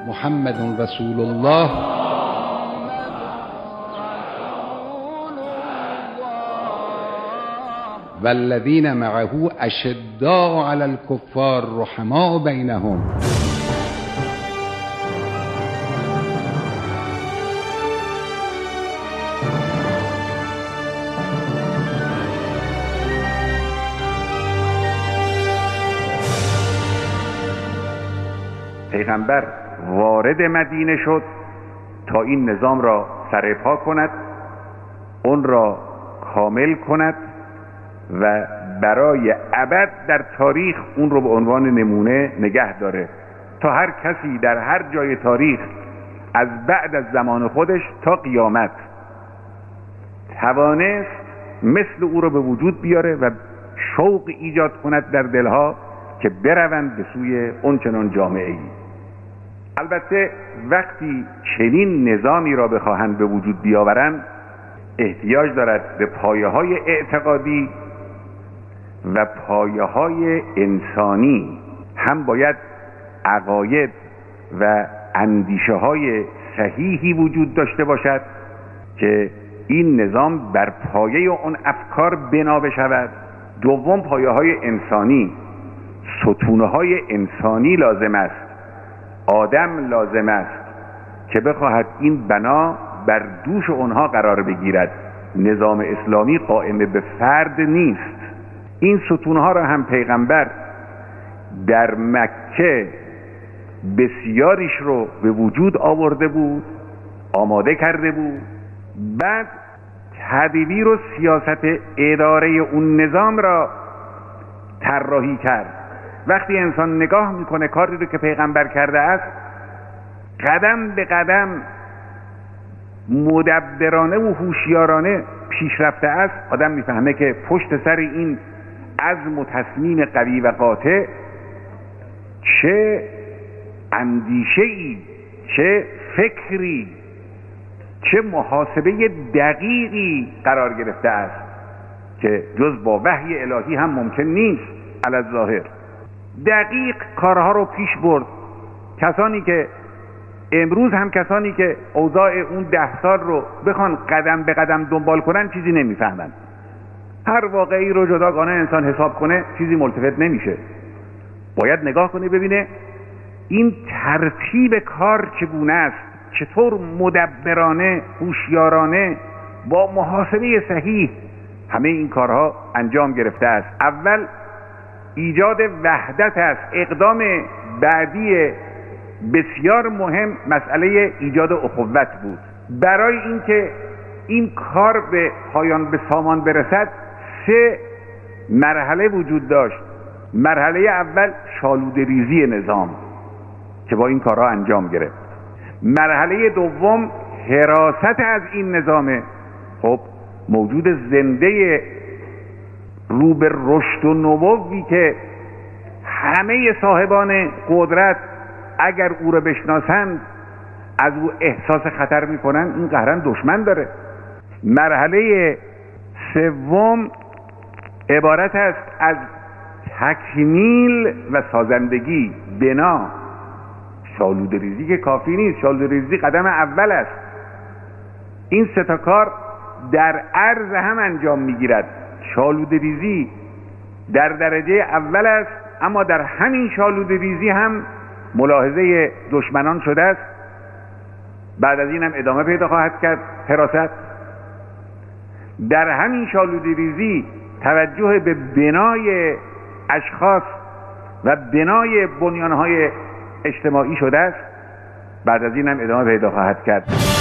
محمد رسول الله والذین معه اشداء علی الکفار رحماء بینهم. پیغمبر وارد مدینه شد تا این نظام را سرپا کند، اون را کامل کند و برای ابد در تاریخ اون رو به عنوان نمونه نگه داره تا هر کسی در هر جای تاریخ از بعد از زمان خودش تا قیامت توانست مثل او رو به وجود بیاره و شوق ایجاد کند در دلها که بروند به سوی اون چنان جامعه ای. البته وقتی چنین نظامی را بخواهند به وجود بیاورند احتیاج دارد به پایه‌های اعتقادی و پایه‌های انسانی. هم باید عقاید و اندیشه‌های صحیحی وجود داشته باشد که این نظام بر پایه اون افکار بنا بشود. دوم پایه‌های انسانی، ستونه‌های انسانی لازم است، آدم لازم است که بخواهد این بنا بر دوش اونها قرار بگیرد. نظام اسلامی قائم به فرد نیست. این ستونها را هم پیغمبر در مکه بسیاریش رو به وجود آورده بود، آماده کرده بود، بعد تدبیر و سیاست اداره اون نظام را طراحی کرد. وقتی انسان نگاه میکنه کاری رو که پیغمبر کرده است، قدم به قدم مدبرانه و هوشیارانه پیش رفته است، آدم میفهمه که پشت سر این عزم و تصمیم قوی و قاطع چه اندیشه‌ای، چه فکری، چه محاسبه دقیقی قرار گرفته است که جز با وحی الهی هم ممکن نیست. علی الظاهر دقیق کارها رو پیش برد. کسانی که امروز هم کسانی که اوضاع اون 10 سال رو بخوان قدم به قدم دنبال کنن چیزی نمیفهمن. هر واقعی رو جداگانه انسان حساب کنه چیزی ملتفت نمیشه. باید نگاه کنه ببینه این ترتیب کار چگونه است، چطور مدبرانه، هوشیارانه، با محاسبه صحیح همه این کارها انجام گرفته است. اول ایجاد وحدت است. اقدام بعدی بسیار مهم مسئله ایجاد اخوت بود. برای اینکه این کار به پایان به سامان برسد 3 مرحله وجود داشت. مرحله اول شالوده ریزی نظام که با این کارها انجام گرفت. مرحله دوم حراست از این نظام. خب موجود زنده رو به رشد و نموی که همه صاحبان قدرت اگر او را بشناسند از او احساس خطر میکنن، این قهرن دشمن داره. مرحله سوم عبارت است از تکمیل و سازندگی بنا. شالوده ریزی که کافی نیست، شالوده ریزی قدم اول است. این 3 تا کار در عرض هم انجام میگیرد. شالوده ریزی در درجه اول است، اما در همین شالوده ریزی هم ملاحظه دشمنان شده است. بعد از این هم ادامه پیدا خواهد کرد حراست. در همین شالوده ریزی توجه به بنای اشخاص و بنای بنیانهای اجتماعی شده است. بعد از این هم ادامه پیدا خواهد کرد.